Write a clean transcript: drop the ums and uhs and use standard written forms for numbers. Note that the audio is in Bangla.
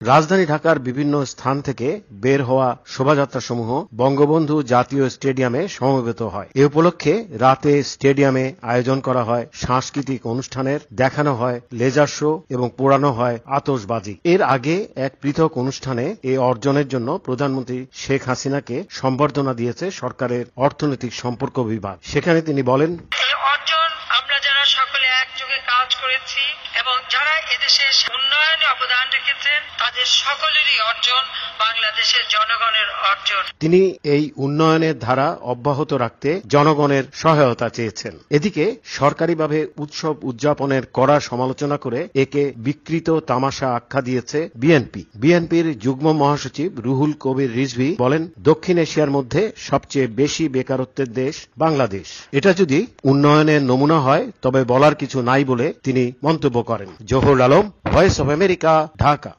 রাজধানী ঢাকার বিভিন্ন স্থান থেকে বের হওয়া শোভাযাত্রাসমূহ বঙ্গবন্ধু জাতীয় স্টেডিয়ামে সমবেত হয়। এ উপলক্ষে রাতে স্টেডিয়ামে আয়োজন করা হয় সাংস্কৃতিক অনুষ্ঠানের, দেখানো হয় লেজার শো এবং পোড়ানো হয় আতশবাজি। এর আগে এক পৃথক অনুষ্ঠানে এ অর্জনের জন্য প্রধানমন্ত্রী শেখ হাসিনাকে সম্বর্ধনা দিয়েছে সরকারের অর্থনৈতিক সম্পর্ক বিভাগ। সেখানে তিনি বলেন, আমরা যারা সকলে একযোগে কাজ করেছি এবং যারা এদেশের উন্নয়নে অবদান রেখেছেন তাদের সকলেরই অর্জন, বাংলাদেশের জনগণের অর্জন। তিনি এই উন্নয়নের ধারা অব্যাহত রাখতে জনগণের সহায়তা চেয়েছেন। এদিকে সরকারিভাবে উৎসব উদযাপনের কড়া সমালোচনা করে একে বিকৃত তামাশা আখ্যা দিয়েছে বিএনপি। বিএনপির যুগ্ম মহাসচিব রুহুল কবির রিজভী বলেন, দক্ষিণ এশিয়ার মধ্যে সবচেয়ে বেশি বেকারত্বের দেশ বাংলাদেশ। এটা যদি উন্নয়নের নমুনা হয় তবে বলার কিছু নাই বলে তিনি মন্তব্য করেন। Zahur Alam, voice of America, Dhaka.